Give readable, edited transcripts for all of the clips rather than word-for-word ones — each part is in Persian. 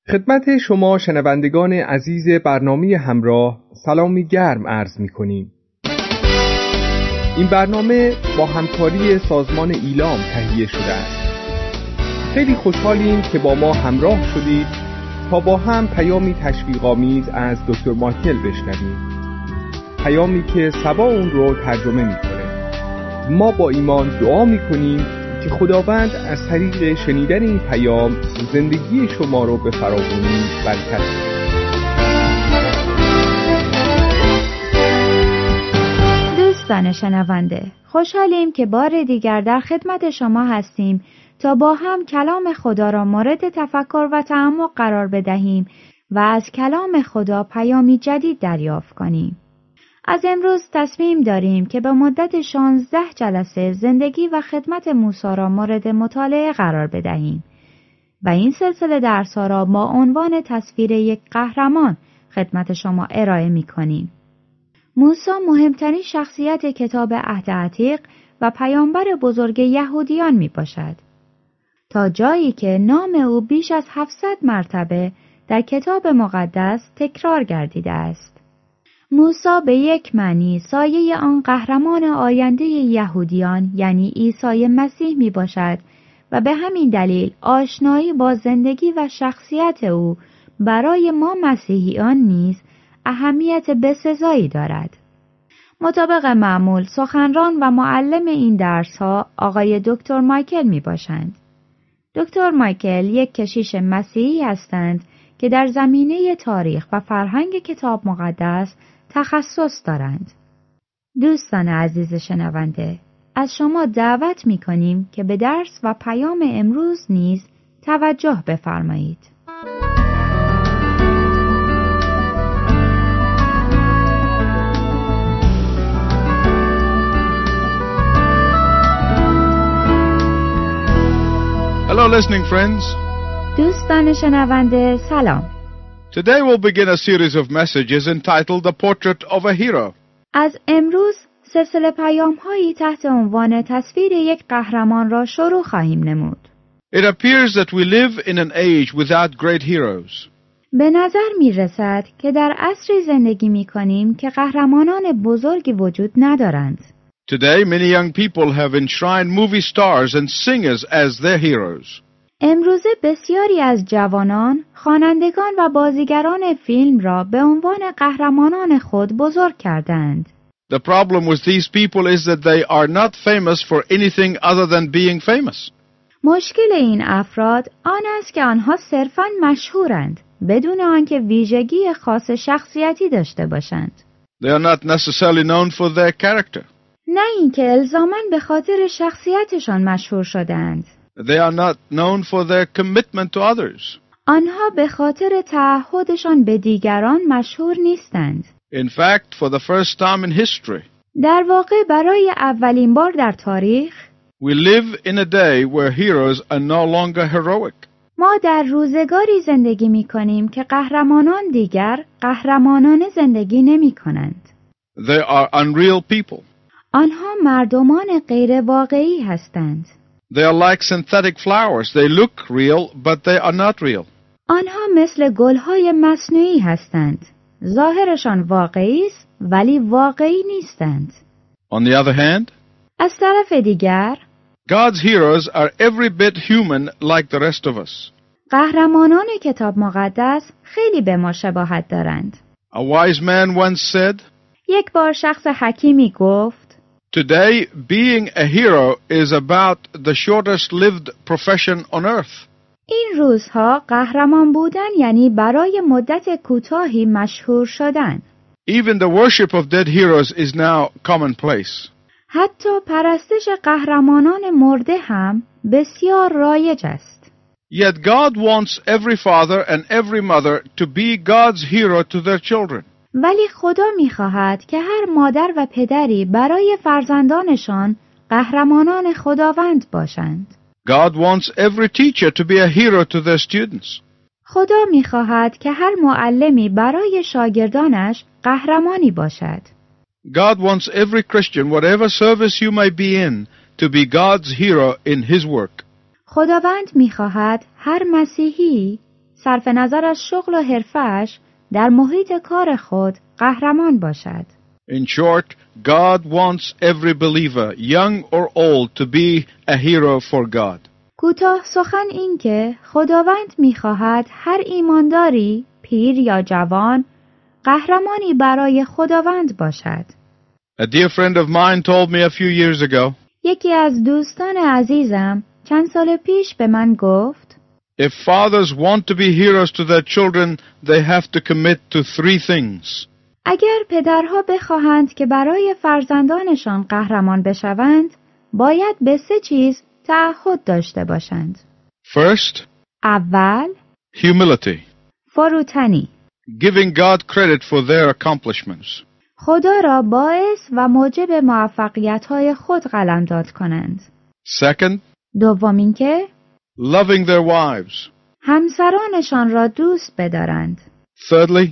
خدمت شما شنوندگان عزیز برنامه همراه سلامی گرم عرض می کنیم. این برنامه با همکاری سازمان ایلام تهیه شده است. خیلی خوشحالیم که با ما همراه شدید تا با هم پیامی تشویق‌آمیز از دکتر مایکل بشنویم. پیامی که سبا اون رو ترجمه می کنه. ما با ایمان دعا می کنیم که خداوند از طریق شنیدن این پیام زندگی شما رو به فراوانی برکت بده. دوستان شنونده، خوشحالیم که بار دیگر در خدمت شما هستیم تا با هم کلام خدا را مورد تفکر و تعمق قرار بدهیم و از کلام خدا پیامی جدید دریافت کنیم. از امروز تصمیم داریم که به مدت 16 جلسه زندگی و خدمت موسی را مورد مطالعه قرار بدهیم و این سلسله درس‌ها را با عنوان تصویر یک قهرمان خدمت شما ارائه می‌کنیم. موسی مهمترین شخصیت کتاب عهد عتیق و پیامبر بزرگ یهودیان میباشد، تا جایی که نام او بیش از 700 مرتبه در کتاب مقدس تکرار گردیده است. موسی به یک معنی سایه آن قهرمان آینده یهودیان یعنی عیسی مسیح می باشد و به همین دلیل آشنایی با زندگی و شخصیت او برای ما مسیحیان نیز اهمیت بسزایی دارد. مطابق معمول سخنران و معلم این درس‌ها آقای دکتر مایکل می باشند. دکتر مایکل یک کشیش مسیحی هستند که در زمینه تاریخ و فرهنگ کتاب مقدس تخصص دارند. دوستان عزیز شنونده، از شما دعوت می کنیم که به درس و پیام امروز نیز توجه بفرمایید. Hello listening friends. دوستان شنونده سلام. Today we'll begin a series of messages entitled The Portrait of a Hero. از امروز سلسله پیام‌هایی تحت عنوان تصویر یک قهرمان را شروع خواهیم نمود. It appears that we live in an age without great heroes. به نظر می‌رسد که در عصری زندگی می‌کنیم که قهرمانان بزرگی وجود ندارند. Today many young people have enshrined movie stars and singers as their heroes. امروزه بسیاری از جوانان، خوانندگان و بازیگران فیلم را به عنوان قهرمانان خود بزرگ کردند. The problem with these people is that they are not famous for anything other than being famous. مشکل این افراد آن است که آنها صرفاً مشهورند بدون آنکه ویژگی خاص شخصیتی داشته باشند. They are not necessarily known for their character. نه اینکه الزاماً به خاطر شخصیتشان مشهور شدند. They are not known for their commitment to others. آنها به خاطر تعهدشان به دیگران مشهور نیستند. In fact, for the first time in history, در واقع برای اولین بار در تاریخ we live in a day where heroes are no longer heroic. ما در روزگاری زندگی می کنیم که قهرمانان دیگر قهرمانانه زندگی نمی کنند. They are unreal people. آنها مردمان غیر واقعی هستند. They are like synthetic flowers. They look real, but they are not real. آنها مثل گلهای مصنوعی هستند. ظاهرشان واقعی است ولی واقعی نیستند. On the other hand, از طرف دیگر God's heroes are every bit human like the rest of us. قهرمانان کتاب مقدس خیلی به ما شباهت دارند. A wise man once said, یک بار شخص حکیمی گفت Today, being a hero is about the shortest lived profession on earth. این روزها قهرمان بودن یعنی برای مدت کوتاهی مشهور شدن. Even the worship of dead heroes is now commonplace. حتی پرستش قهرمانان مرده هم بسیار رایج است. Yet God wants every father and every mother to be God's hero to their children. ولی خدا می‌خواهد که هر مادر و پدری برای فرزندانشان قهرمانان خداوند باشند. God wants every teacher to be a hero to their students. خدا می‌خواهد که هر معلمی برای شاگردانش قهرمانی باشد. God wants every Christian, whatever service you may be in, to be God's hero in his work. خداوند می‌خواهد هر مسیحی صرف نظر از شغل و حرفش در محیط کار خود قهرمان باشد. In short, God wants every believer, young or old, to be a hero for God. کوتاه سخن این که خداوند می‌خواهد هر ایمانداری، پیر یا جوان، قهرمانی برای خداوند باشد. A dear friend of mine told me a few years ago, یکی از دوستان عزیزم چند سال پیش به من گفت if fathers want to be heroes to their children, they have to commit to 3 things. اگر پدرها بخواهند که برای فرزندانشان قهرمان بشوند، باید به 3 چیز تعهد داشته باشند. First, اول، humility, فروتنی. giving God credit for their accomplishments. خدا را باعث و موجب موفقیت‌های خود قلمداد کنند. Second, دوم اینکه loving their wives. همسرانشان را دوست بدارند. Thirdly,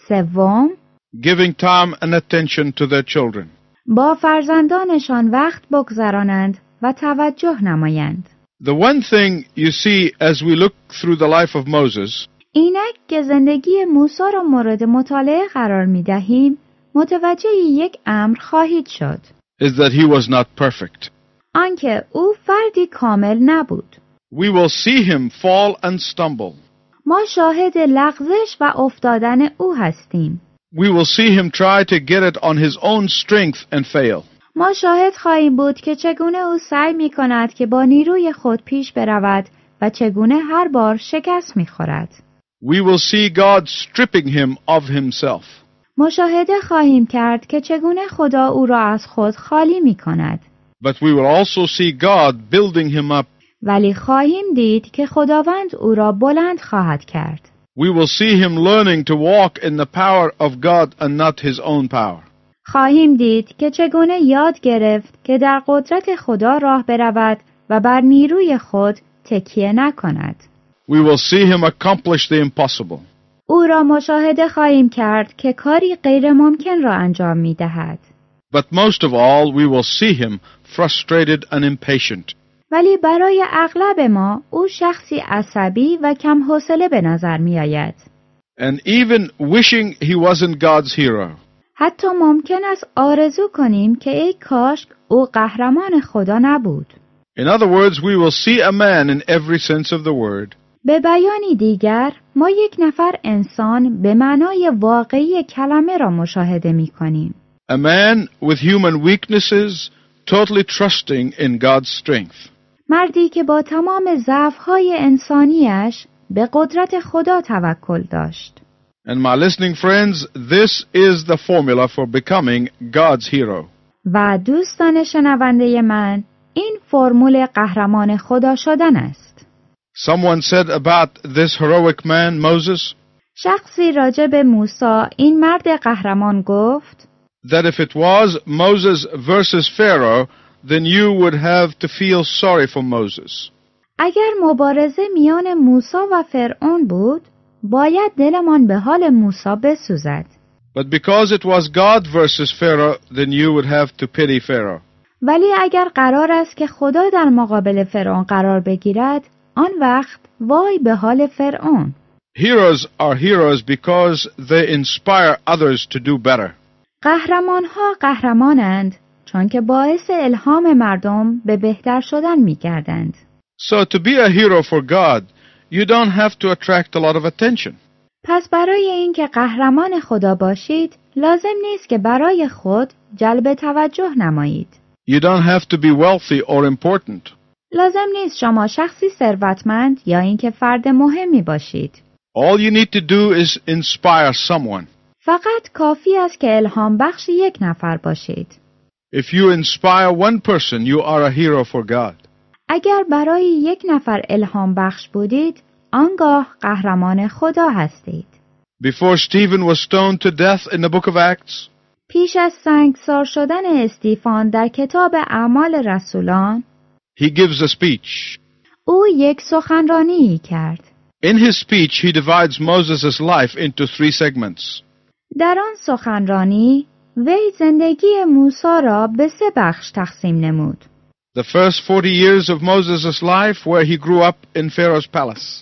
سوم، giving time and attention to their children. با فرزندانشان وقت بگذرانند و توجه نمایند. The one thing you see as we look through the life of Moses اینک که زندگی موسی را مورد مطالعه قرار می دهیم، متوجه یک امر خواهید شد. is that he was not perfect. آنکه او فردی کامل نبود. We will see him fall and stumble. ما شاهد لغزش و افتادن او هستیم. We will see him try to get it on his own strength and fail. ما شاهد خواهیم بود که چگونه او سعی می کند که با نیروی خود پیش برود و چگونه هر بار شکست می خورد. We will see God stripping him of himself. مشاهده خواهیم کرد که چگونه خدا او را از خود خالی می کند. But we will also see God building him up. ولی خواهیم دید که خداوند او را بلند خواهد کرد. We will see him learning to walk in the power of God and not his own power. خواهیم دید که چگونه یاد گرفت که در قدرت خدا راه برود و بر نیروی خود تکیه نکند. We will see him accomplish the impossible. او را مشاهده خواهیم کرد که کاری غیر ممکن را انجام می دهد. But most of all, we will see him frustrated and impatient. ولی برای اغلب ما او شخصی عصبی و کم حوصله به نظر می آید. And even wishing he wasn't God's hero. حتی ممکن است آرزو کنیم که ای کاش او قهرمان خدا نبود. In other words, we will see a man in every sense of the word. به بیانی دیگر، ما یک نفر انسان به معنای واقعی کلمه را مشاهده می کنیم. A man with human weaknesses, totally trusting in God's strength. مردی که با تمام ضعف‌های انسانیش به قدرت خدا توکل داشت. And my listening friends, this is the formula for becoming God's hero. و دوستان شنونده من، این فرمول قهرمان خدا شدن است. Someone said about this heroic man, Moses, شخصی راجع به موسی، این مرد قهرمان گفت that if it was Moses versus Pharaoh, then you would have to feel sorry for Moses. اگر مبارزه میان موسی و فرعون بود، باید دلمان به حال موسی بسوزد. But because it was God versus Pharaoh, then you would have to pity Pharaoh. ولی اگر قرار است که خدا در مقابل فرعون قرار بگیرد، آن وقت وای به حال فرعون. Heroes are heroes because they inspire others to do better. قهرمان‌ها قهرمانند چون که باعث الهام مردم به بهتر شدن می‌گردند. So to be a hero for God, you don't have to attract a lot of attention. پس برای اینکه قهرمان خدا باشید، لازم نیست که برای خود جلب توجه نمایید. You don't have to be wealthy or important. لازم نیست شما شخصی ثروتمند یا اینکه فرد مهمی باشید. All you need to do is inspire someone. فقط کافی است که الهام بخش یک نفر باشید. If you inspire one person, you are a hero for God. اگر برای یک نفر الهام بخش بودید، آنگاه قهرمان خدا هستید. Before Stephen was stoned to death in the book of Acts, پیش از سنگسار شدن استیفان در کتاب اعمال رسولان، he gives a speech. او یک سخنرانی کرد. In his speech, he divides Moses' life into 3 segments. در آن سخنرانی، وی زندگی موسی را به 3 بخش تقسیم نمود. The first 40 years of Moses' life where he grew up in Pharaoh's palace.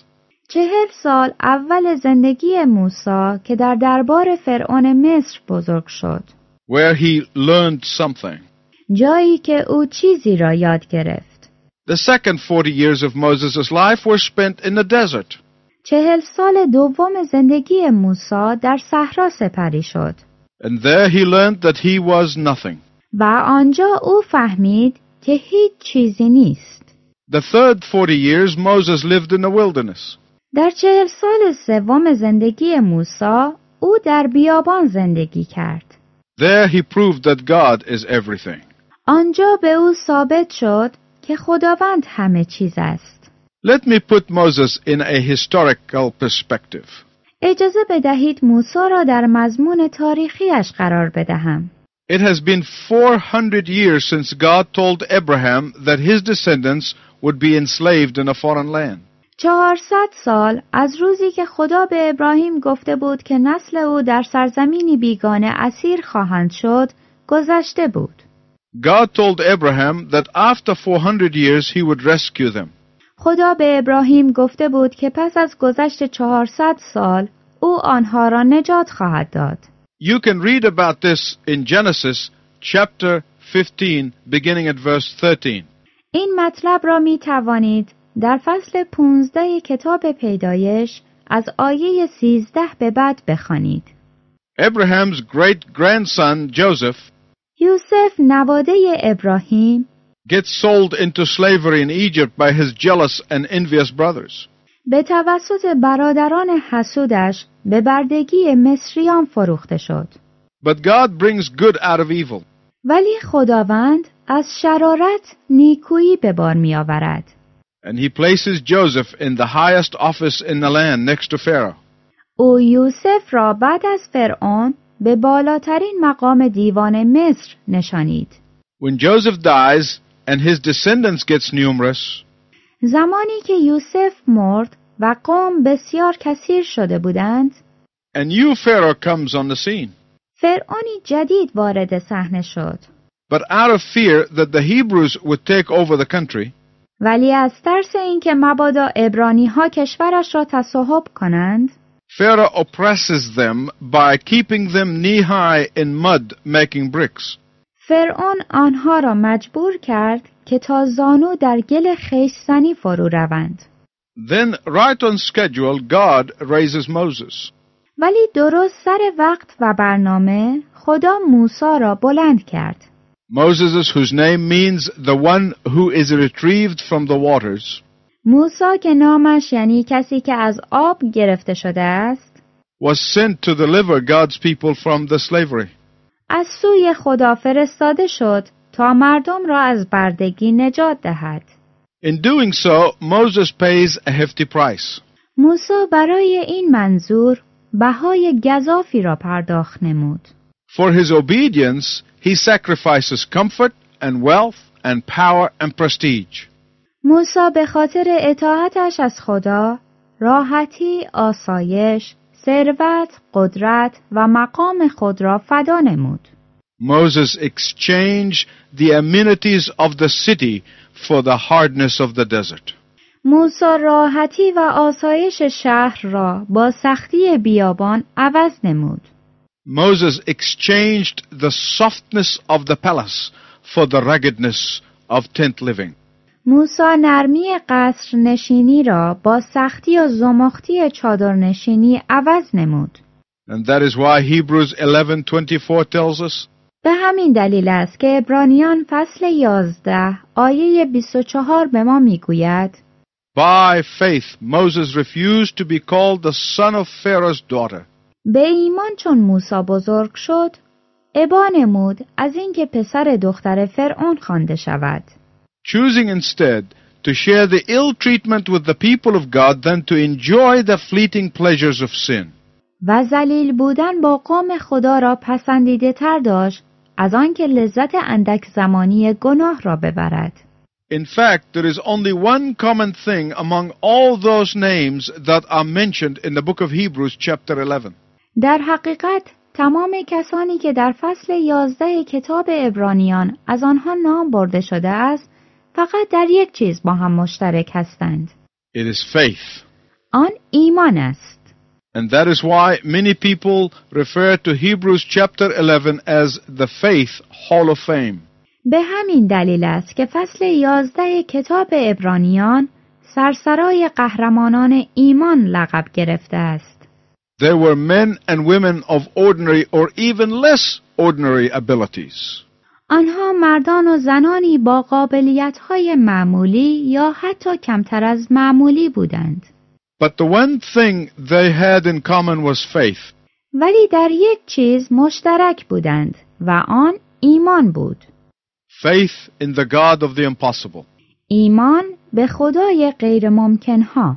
40 سال اول زندگی موسی که در دربار فرعون مصر بزرگ شد. where he learned something. جایی که او چیزی را یاد گرفت. The second 40 years of Moses' life were spent in the desert. 40 سال دوم زندگی موسی در صحرا سپری شد. And there he learned that he was nothing. و آنجا او فهمید که هیچ چیزی نیست. The third 40 years Moses lived in the wilderness. در 40 سال سوم زندگی موسی او در بیابان زندگی کرد. There he proved that God is everything. آنجا به او ثابت شد که خداوند همه چیز است. Let me put Moses in a historical perspective. اجازه بدهید موسی را در مضمون تاریخیش قرار بدهم. It has been 400 years since God told Abraham that his descendants would be enslaved in a foreign land. 400 سال از روزی که خدا به ابراهیم گفته بود که نسل او در سرزمینی بیگانه اسیر خواهند شد، گذشته بود. God told Abraham that after 400 years he would rescue them. خدا به ابراهیم گفته بود که پس از گذشت 400 سال او آنها را نجات خواهد داد. You can read about this in Genesis chapter 15 beginning at verse 13. این مطلب را می توانید در فصل 15 کتاب پیدایش از آیه 13 به بعد بخوانید. Abraham's great-grandson Joseph یوسف نواده ابراهیم gets sold into slavery in Egypt by his jealous and envious brothers. به توسط برادران حسودش به بردگی مصریان فروخته شد. But God brings good out of evil. ولی خداوند از شرارت نیکویی به بار می آورد. And he places Joseph in the highest office in the land next to Pharaoh. او یوسف را بعد از فرعون به بالاترین مقام دیوان مصر نشانید. When Joseph dies and his descendants gets numerous, زمانی که یوسف مرد و قوم بسیار کثیر شده بودند، a new Pharaoh comes on the scene. فرعونی جدید وارد صحنه شد. But out of fear that the Hebrews would take over the country, ولی از ترس اینکه مبادا عبرانی‌ها کشورش را تصاحب کنند، Pharaoh oppresses them by keeping them knee-high in mud making bricks. فرعون آنها را مجبور کرد که تا زانو در گل خیش‌زنی فرو روند. Then, right on schedule, God raises Moses. ولی درست سر وقت و برنامه خدا موسی را بلند کرد. Moses, whose name means the one who is retrieved from the waters, موسی که نامش یعنی کسی که از آب گرفته شده است، was sent to deliver God's people from the slavery. از سوی خدا فرستاده شد تا مردم را از بردگی نجات دهد. In doing so, Moses pays a hefty price. موسی برای این منظور بهای گزافی را پرداخت نمود. For his obedience, he sacrifices comfort and wealth and power and prestige. موسی به خاطر اطاعتش از خدا، راحتی، آسایش، ثروت، قدرت و مقام خود را فدا نمود. Moses exchanged the amenities of the city for the hardness of the desert. موسی راحتی و آسایش شهر را با سختی بیابان عوض نمود. Moses exchanged the softness of the palace for the ruggedness of tent living. موسی نرمی قصر نشینی را با سختی و زمختی چادر نشینی عوض نمود. And that is why Hebrews 11:24 tells us, به همین daliل است که عبرانیان فصل 11 آیه 24 به ما میگوید by faith Moses refused to be called the son of Pharaoh's daughter. به ایمان چون موسی بزرگ شد، ابا نمود از اینکه پسر دختر فرعون خوانده شود. Choosing instead to share the ill treatment with the people of God than to enjoy the fleeting pleasures of sin. و ذلیل بودن با قوم خدا را پسندیده تر داشت از آنکه لذت اندک زمانی گناه را ببرد. In fact, there is only one common thing among all those names that are mentioned in the book of Hebrews chapter 11. در حقیقت تمام کسانی که در فصل 11 کتاب عبرانیان از آنها نام برده شده است، فقط در یک چیز با هم مشترک هستند. It is faith. آن ایمان است. And that is why many people refer to Hebrews chapter 11 as the Faith Hall of Fame. به همین دلیل است که فصل 11 کتاب عبرانیان سرسرای قهرمانان ایمان لقب گرفته است. There were men and women of ordinary or even less ordinary abilities. آنها مردان و زنانی با قابلیت‌های معمولی یا حتی کمتر از معمولی بودند. But the one thing they had in common was faith. ولی در یک چیز مشترک بودند و آن ایمان بود. Faith in the God of the impossible. ایمان به خدای غیر ممکن‌ها.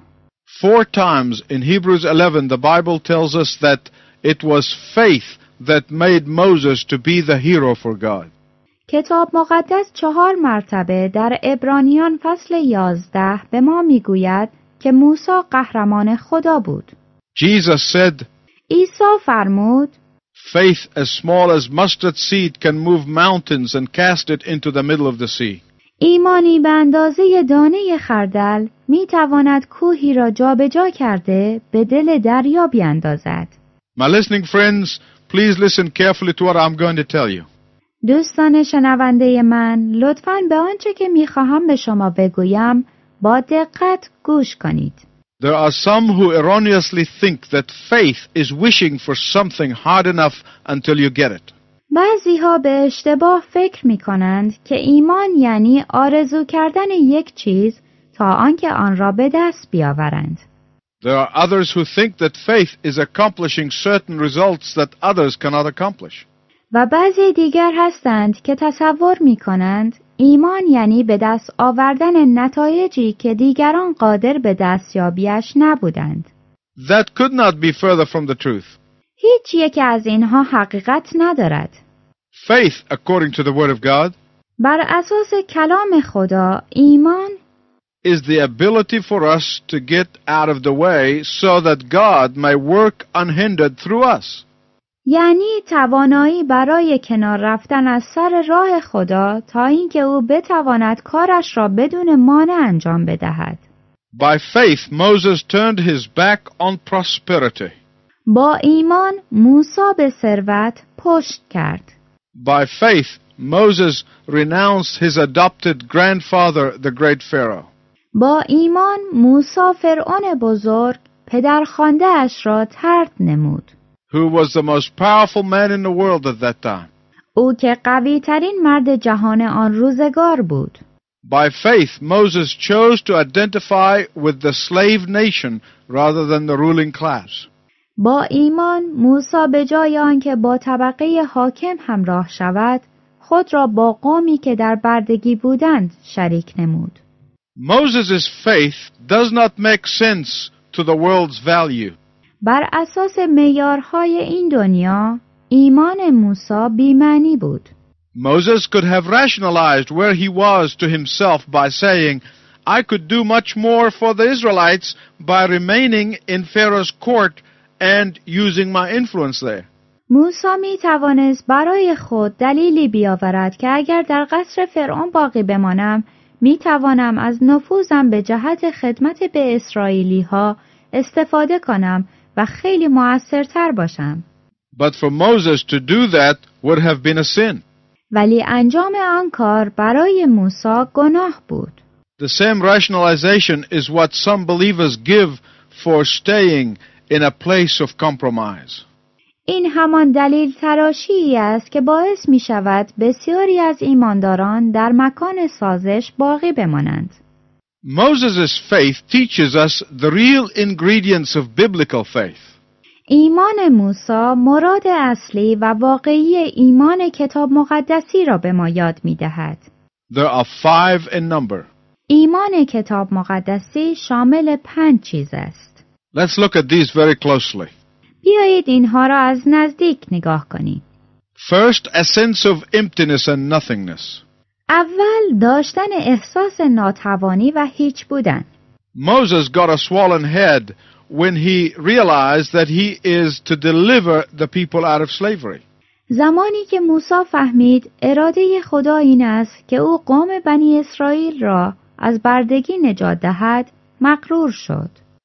4 times in Hebrews 11 the Bible tells us that it was faith that made Moses to be the hero for God. کتاب مقدس 4 مرتبه در عبرانیان فصل 11 به ما میگوید که موسی قهرمان خدا بود. Jesus said, عیسی فرمود faith as small as mustard seed can move mountains and cast it into the middle of the sea. ایمانی به اندازه دانه خردل میتواند کوهی را جابجا کرده به دل دریا بیاندازد. My listening friends, please listen carefully to what I'm going to tell you. دوستان شنونده من، لطفاً به آنچه که میخواهم به شما بگویم با دقت گوش کنید. There are some who erroneously think that faith is wishing for something hard enough until you get it. بعضی‌ها به اشتباه فکر می‌کنند که ایمان یعنی آرزو کردن یک چیز تا آنکه آن را به دست بیاورند. There are others who think that faith is accomplishing certain results that others cannot accomplish. و بعضی دیگر هستند که تصور می‌کنند ایمان یعنی به دست آوردن نتایجی که دیگران قادر به دستیابیش نبودند. That could not be further from the truth. هیچ یک از اینها حقیقت ندارد. Faith, according to the Word of God, بر اساس کلام خدا، ایمان is the ability for us to get out of the way so that God may work unhindered through us. یعنی توانایی برای کنار رفتن از سر راه خدا تا اینکه او بتواند کارش را بدون مانع انجام بدهد. By faith, Moses turned his back on prosperity. با ایمان موسی به ثروت پشت کرد. By faith, Moses renounced his adopted grandfather, the great Pharaoh. با ایمان موسی فرعون بزرگ پدرخوانده اش را طرد نمود. Who was the most powerful man in the world at that time. او که قوی ترین مرد جهان آن روزگار بود. By faith, Moses chose to identify with the slave nation rather than the ruling class. با ایمان موسی به جای آنکه با طبقه حاکم همراه شود، خود را با قومی که در بردگی بودند شریک نمود. Moses' faith does not make sense to the world's value. بر اساس معیارهای این دنیا، ایمان موسی بی‌معنی بود. Moses could have rationalized where he was to himself by saying, I could do much more for the Israelites by remaining in Pharaoh's court and using my influence there. موسی می توانست برای خود دلیلی بیاورد که اگر در قصر فرعون باقی بمانم، می توانم از نفوذم به جهت خدمت به اسرائیلی ها استفاده کنم و خیلی مؤثرتر باشم. But for Moses to do that would have been a sin. ولی انجام آن کار برای موسی گناه بود. The same rationalization is what some believers give for staying in a place of compromise. این همان دلیل تراشی است که باعث می شود بسیاری از ایمانداران در مکان سازش باقی بمانند. Moses' faith teaches us the real ingredients of biblical faith. ایمان موسی مراد اصلی و واقعی ایمان کتاب مقدسی را به ما یاد می دهد. There are 5 in number. ایمان کتاب مقدسی شامل 5 چیز است. Let's look at these very closely. بیایید اینها را از نزدیک نگاه کنیم. First, a sense of emptiness and nothingness. اول داشتن احساس ناتوانی و هیچ بودن. Moses got a swollen head when he realized that he is to deliver the people out of slavery. زمانی که موسی فهمید اراده خدا این است که او قوم بنی اسرائیل را از بردگی نجات دهد، مغرور شد.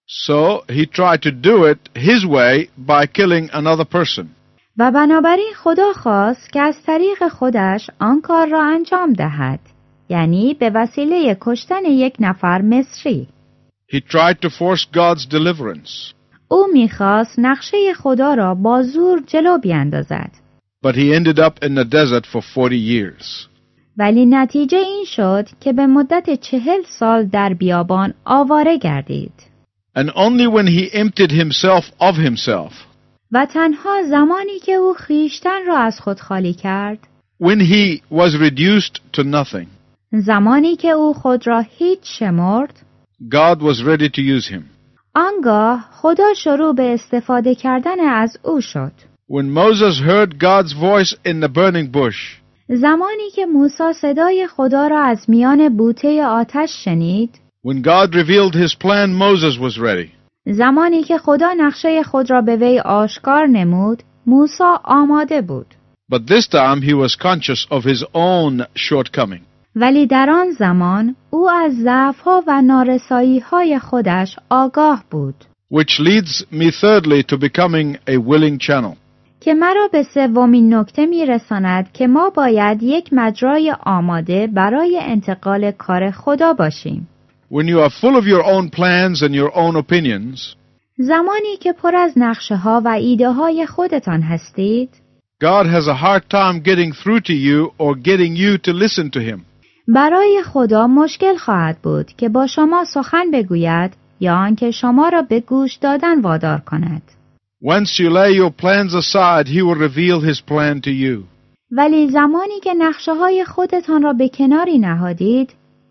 So he tried to do it his way by killing another person. و بنابراین خدا خواست که از طریق خودش آن کار را انجام دهد، یعنی به وسیله کشتن یک نفر مصری. He tried to force God's deliverance. او می‌خواست نقشه خدا را با زور جلو بیاندازد. But he ended up in the desert for 40 years. ولی نتیجه این شد که به مدت 40 سال در بیابان آواره گردید. And only when he emptied himself of himself, و تنها زمانی که او خویشتن را از خود خالی کرد، when he was reduced to nothing, زمانی که او خود را هیچ شمرد، God was ready to use him. آنگاه خدا شروع به استفاده کردن از او شد. When Moses heard God's voice in the burning bush, زمانی که موسی صدای خدا را از میان بوته آتش شنید، when God revealed his plan, Moses was ready. زمانی که خدا نقشه خود را به وی آشکار نمود، موسی آماده بود. But this time he was conscious of his own shortcoming. ولی در آن زمان او از ضعف‌ها و نارسایی‌های خودش آگاه بود. Which leads me thirdly to becoming a willing channel. که مرا به سومین نکته می‌رساند که ما باید یک مجرای آماده برای انتقال کار خدا باشیم. When you are full of your own plans and your own opinions, زمانی که پر از نقشه‌ها و ایده‌های خودتان هستید، God has a hard time getting through to you or getting you to listen to him. برای خدا مشکل خواهد بود که با شما سخن بگوید یا آنکه شما را به گوش دادن وادار کند. Once you lay your plans aside, he will reveal his plan to you. ولی زمانی که نقشه‌های خودتان را به کناری نهادید،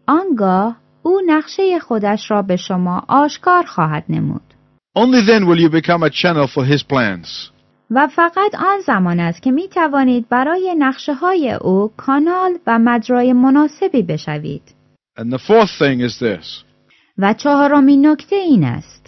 آنگاه او نقشه خودش را به شما آشکار خواهد نمود. Only then will you become a channel for his plans. و فقط آن زمان است که می توانید برای نقشه‌های او کانال و مجرای مناسبی بشوید. And the fourth thing is this. و چهارمین نکته این است.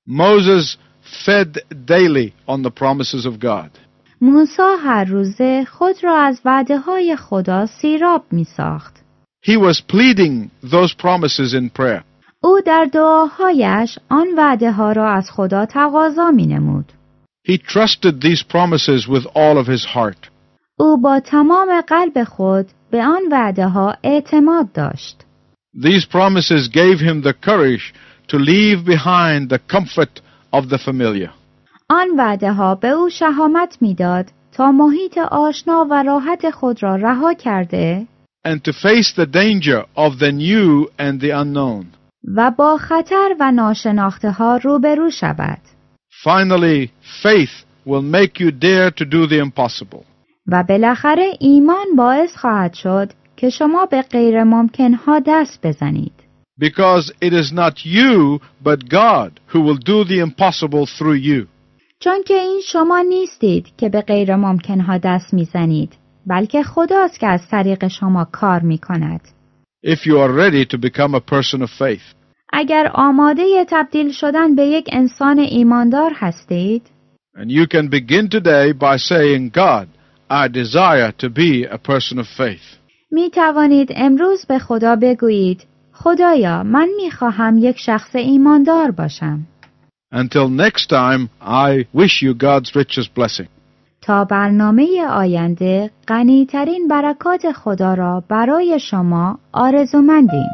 Moses fed daily on the promises of God. موسی هر روزه خود را از وعده‌های خدا سیراب می ساخت. He was pleading those promises in prayer. او در دعاهایش آن وعده‌ها را از خدا تقاضا می نمود. He trusted these promises with all of his heart. او با تمام قلب خود به آن وعده‌ها اعتماد داشت. These promises gave him the courage to leave behind the comfort of the familiar. آن وعده‌ها به او شهامت می‌داد تا محیط آشنا و راحت خود را رها کرده and to face the danger of the new and the unknown. و با خطر و ناشناخته‌ها روبرو شود. Finally, faith will make you dare to do the impossible. و بالاخره ایمان باعث خواهد شد که شما به غیر ممکن‌ها دست بزنید. Because it is not you, but God who will do the impossible through you. چون که این شما نیستید که به غیر ممکن‌ها دست میزنید، بلکه خداست که از طریق شما کار میکند. If you are ready to become a person of faith. اگر آماده تبدیل شدن به یک انسان ایماندار هستید، And you can begin today by saying, God, I desire to be a person of faith. می توانید امروز به خدا بگویید خدایا من می خواهم یک شخص ایماندار باشم. Until next time, I wish you God's richest blessing. تا برنامه آینده غنی‌ترین برکات خدا را برای شما آرزومندیم.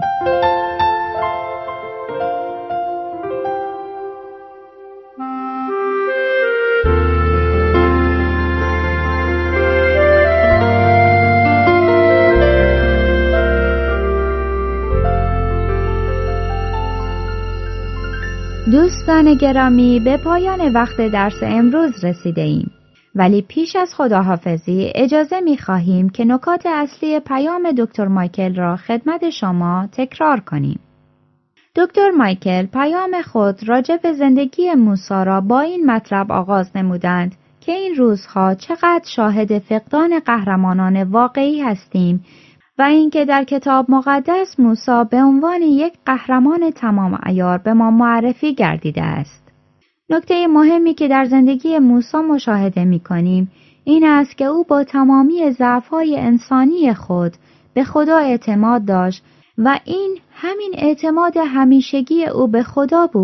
دوستان گرامی، به پایان وقت درس امروز رسیده ایم. ولی پیش از خداحافظی اجازه می خواهیم که نکات اصلی پیام دکتر مایکل را خدمت شما تکرار کنیم. دکتر مایکل پیام خود راجع به زندگی موسی را با این مطلب آغاز نمودند که این روزها چقدر شاهد فقدان قهرمانان واقعی هستیم و اینکه در کتاب مقدس موسی به عنوان یک قهرمان تمام عیار به ما معرفی گردیده است. نکته مهمی که در زندگی موسی مشاهده می‌کنیم این است که او با تمامی ضعف‌های انسانی خود به خدا اعتماد داشت و این همین اعتماد همیشگی او به خدا بود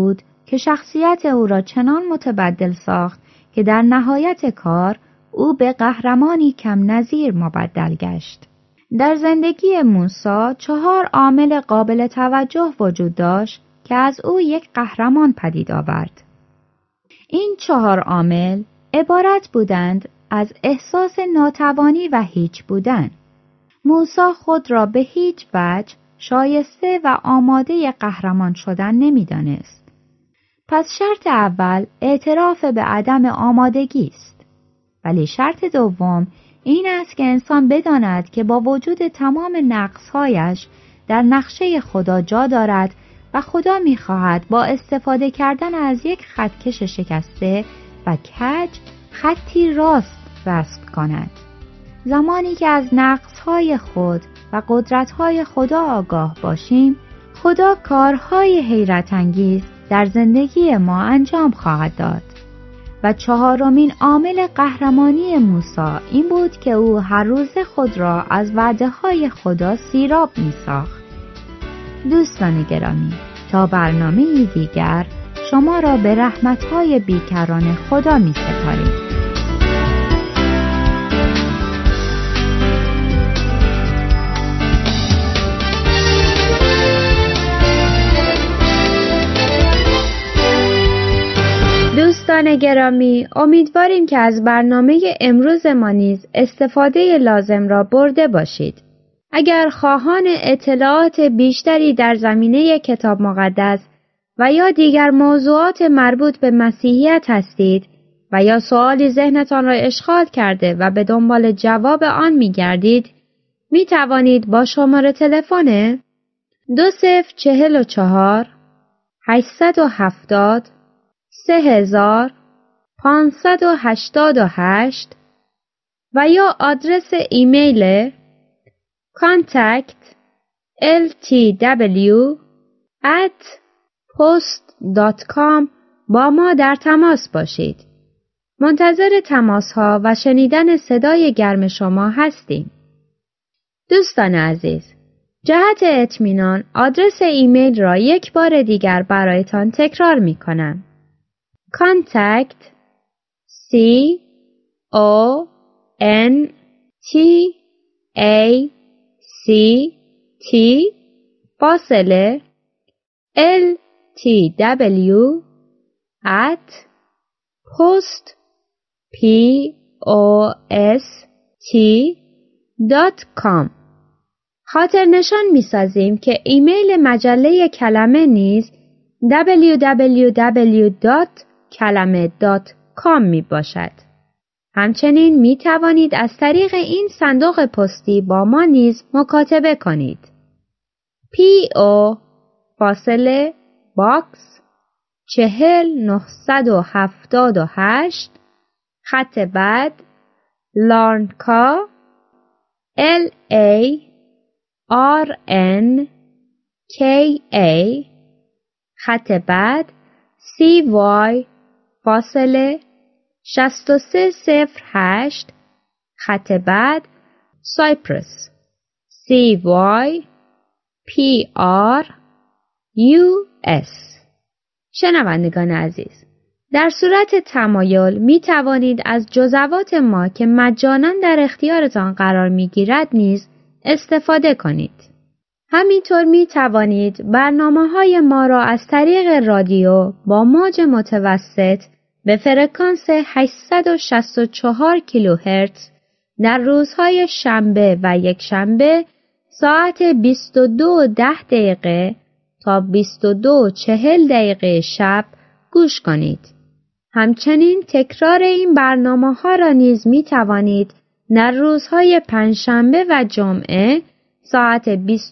که شخصیت او را چنان متبدل ساخت که در نهایت کار او به قهرمانی کم نظیر مبدل گشت. در زندگی موسی 4 عامل قابل توجه وجود داشت که از او یک قهرمان پدید آورد. این 4 عامل عبارت بودند از احساس ناتوانی و هیچ بودن. موسی خود را به هیچ وجه شایسته و آماده قهرمان شدن نمی‌دانست. پس شرط اول اعتراف به عدم آمادگی است. ولی شرط دوم این است که انسان بداند که با وجود تمام نقص‌هایش در نقشه خدا جا دارد و خدا می‌خواهد با استفاده کردن از یک خطکش شکسته و کج خطی راست رسم کند. زمانی که از نقص‌های خود و قدرت‌های خدا آگاه باشیم، خدا کارهای حیرت انگیز در زندگی ما انجام خواهد داد. و 4مین عامل قهرمانی موسی این بود که او هر روز خود را از وعده‌های خدا سیراب می‌ساخت. دوستان گرامی، تا برنامه‌ای دیگر شما را به رحمت‌های بیکران خدا می‌سپاریم. دوستان گرامی، امیدواریم که از برنامه امروز ما نیز استفاده لازم را برده باشید. اگر خواهان اطلاعات بیشتری در زمینه کتاب مقدس و یا دیگر موضوعات مربوط به مسیحیت هستید و یا سوالی ذهنتان را اشغال کرده و به دنبال جواب آن می‌گردید، می‌توانید با شماره تلفن 2044 870 3588 و یا آدرس ایمیل contact@post.com با ما در تماس باشید. منتظر تماس ها و شنیدن صدای گرم شما هستیم. دوستان عزیز، جهت اطمینان آدرس ایمیل را یک بار دیگر برایتان تکرار می کنم. contact LTW@post.com. خاطر نشان می سازیم که ایمیل مجله کلمه نیز www.kalame.com می باشد. همچنین می توانید از طریق این صندوق پستی با ما نیز مکاتبه کنید. P.O. باکس 40978 خط بعد لارنکا LARNKA خط بعد CY فاصله 6308 خط بعد سایپرس CY PR US. شنوندگان عزیز، در صورت تمایل می توانید از جزوات ما که مجانا در اختیارتان قرار می گیرد نیز استفاده کنید. همینطور می توانید برنامه‌های ما را از طریق رادیو با موج متوسط به فرکانس 864 کیلوهرتز در روزهای شنبه و یکشنبه ساعت 22:10 تا 22:40 شب گوش کنید. همچنین تکرار این برنامه‌ها را نیز می توانید در روزهای پنجشنبه و جمعه ساعت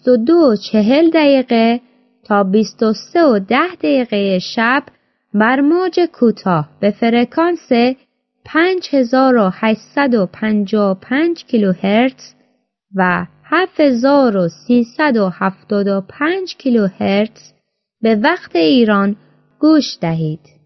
22:40 تا 23:10 شب بر موج کوتاه به فرکانس 5855 کیلوهرتز و 7375 کیلوهرتز به وقت ایران گوش دهید.